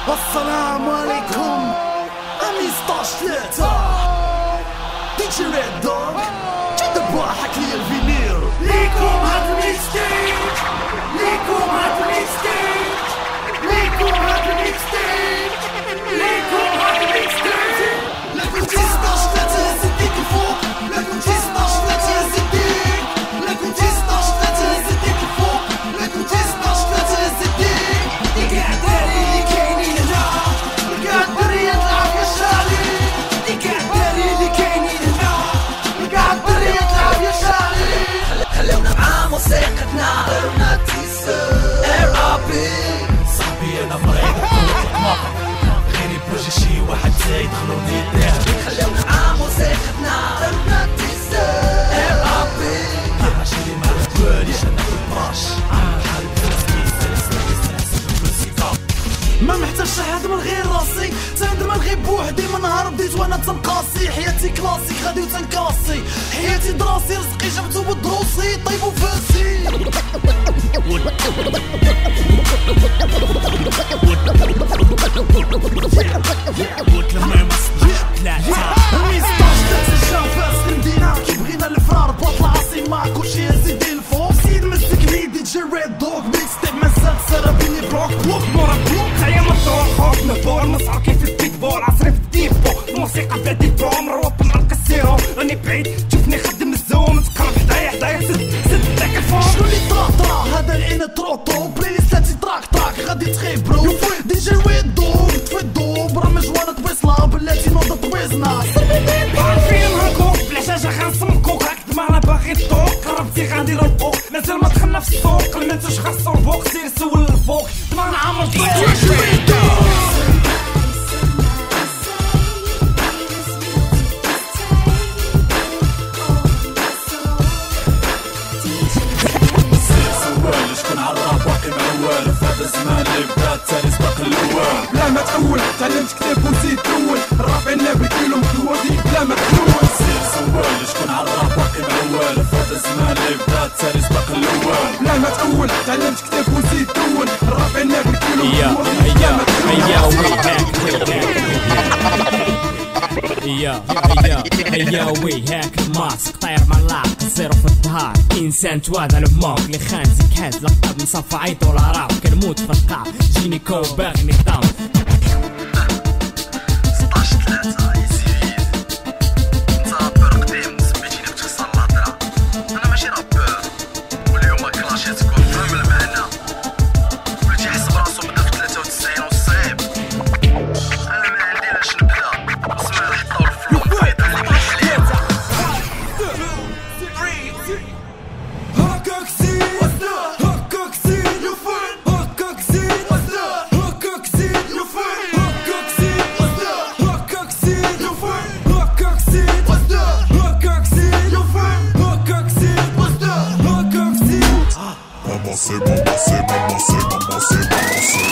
السلام عليكم أمي 16/3 دي جي ريد دوغ جدبوا حكي الفينير ليكم هاد الميكستيب ليكم هاد الميكستيب ليكم هاد الميكستيب ليكم هاد الميكستيب لا كنتي 16/3 زديك الفوق لا كنتي 16/3 زديك لا كنتي 16/3 زديك الفوق لا كنتي 16/3 زديك دي كاع الدراري اللي كاينين هنا كاع الدراري تلعب يا شالي دي كاع الدراري اللي كاينين هنا كاع الدراري تلعب يا شالي خلونا مع موسيقتنا درنا تيسو ار ا بي صاحبي انا مريض غيري بوجه شي واحد زايد خلوني الذهب خلونا مع موسيقتنا درنا تيسو ار ا بي عشري ما تقوليش انا في البراش ما محتاج شحال من غير راسي تندم غير بوحدي من نهار بديت وانا تنقاسي حياتي كلاسيك غادي وتنكاسي حياتي دراسي رزقي جبتو بدروسي طيب وفاسي المدينة كي بغينا الفرار بلاط العاصمة كلشي يزيد الفوق سيد مسكني دي جي ريد دوغ ميكس تيب مازال سرابيني بروك بلوك مورا بلوك تعيا مطروح نبور مسعر كيف الديكبور عصري في الديبو الموسيقى بلا ديبلوم روب مع الكسيرو راني بعيد تشوفني خدم الزوم تقرب حدايا سد داك الفوق شنو اللي طرا هذا العين تروطو بلايليستاتي تراك غادي تخيبرو دي جي ريد دوغ تفدو برامج وانا طويصلا بلاتي نوض طويزنا عارفين هاكو بلا شاجة غنصمكوك هاك دماغنا باغي الطوق قربتي غادي نربوك مازال ما دخلنا في السوق المنتوش خاصو الفوق سير سول الفوق دماغنا عامر شكون عراب باقي معول فهذا الزمان اللي بدا التالي سباق الاول بلا ما تحول تعلمت كتاب وزيد تول الرابعين اللي بكيلو مكلوزي بلا ما تحول سير سول شكون عراب باقي معول فهذا الزمان اللي بدا التالي سباق الاول بلا ما تحول تعلمت كتاب وزيد تول الرابعين اللي بكيلو مكلوزي بلا ما هيا وي هاك الماسك طاير ملاق زيرو في الظهر انسان تواد على الموك اللي خان زكات لقب مصفى عيط ولا راب كنموت في القاع جيني كو باغي نظام 16/3 يزيد انت رابر قديم سميتيني بتخسر الهضره انا ماشي رابر واليوم كلاشي تكون فاهم المعنى وليتي يحسب راسو بدا في 93 وصيب انا ما عندي لاش نبدا اسمع الحطه والفلو نفيض عليك الحليب هكاك زيد هكاك زيد يا فين هكاك زيد هكاك زيد يا فين هكاك زيد هكاك زيد يا فين هكاك زيد هكاك زيد يا فين هكاك زيد هكاك زيد Maman c'est maman c'est maman c'est maman c'est maman c'est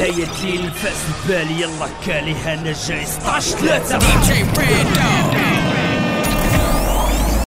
الفاس البالي يلا كالي انا جاي 16/3 دي جي ريد دوغ